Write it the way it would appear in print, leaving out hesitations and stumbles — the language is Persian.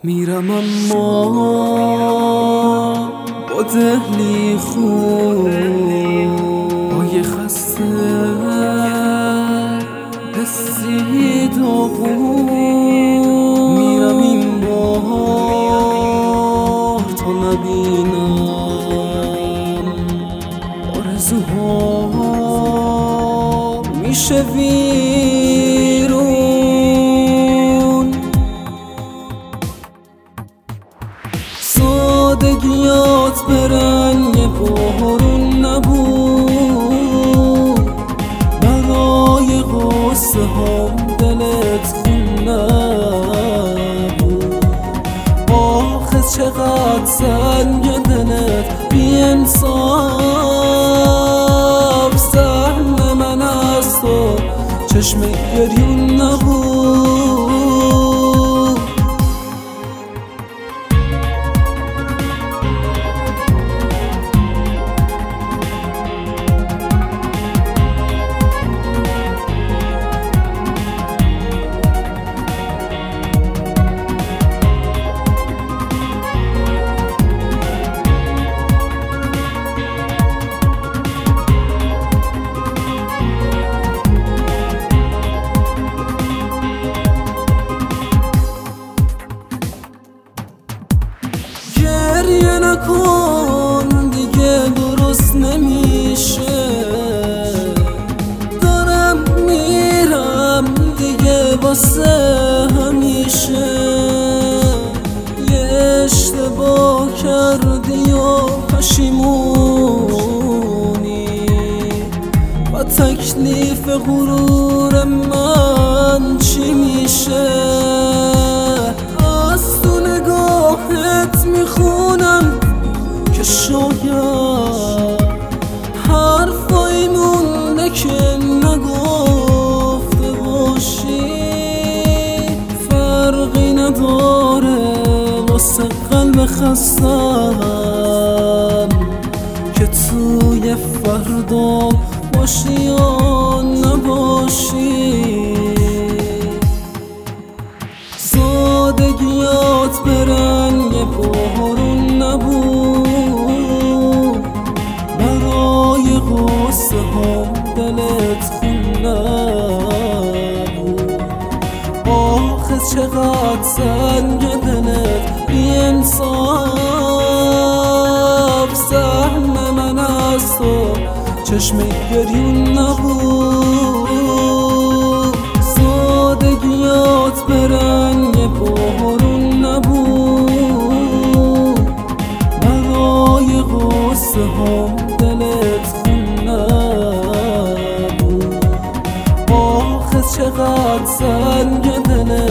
میرم اما با دلی خوب، با یه خسته حسی داغون. میرم این بار تا نبینم آرزوها میشه ویرون. سادگیات برن یه بارون نبود، برای غصه هم دلت خون نبود. آخه چقدر سنگ دلت بی انصاف، سهم من از تو چشم گریون نبود. گریه نکن دیگه درست نمیشه، دارم میرم دیگه واسه همیشه. یه اشتباه کردی و پشیمونی، با تکلیف غرور من چی میشه؟ از تو نگاهت میخونم که شاید حرفایی مونده که نگفته باشی. فرقی نداره واسه قلب خستم که توی فردا باشی یا نباشی. سادگیات برن یه بارون نبود، برای غصه هم دلت خون نبود. آخه چقدر سنگ دلت بی انصاف، سهم من از تو چشم گریون نبود. سادگیات برن یه بارون نبود، برای غصه هم دلت خون نبود. آخه چقدر سنگ دلت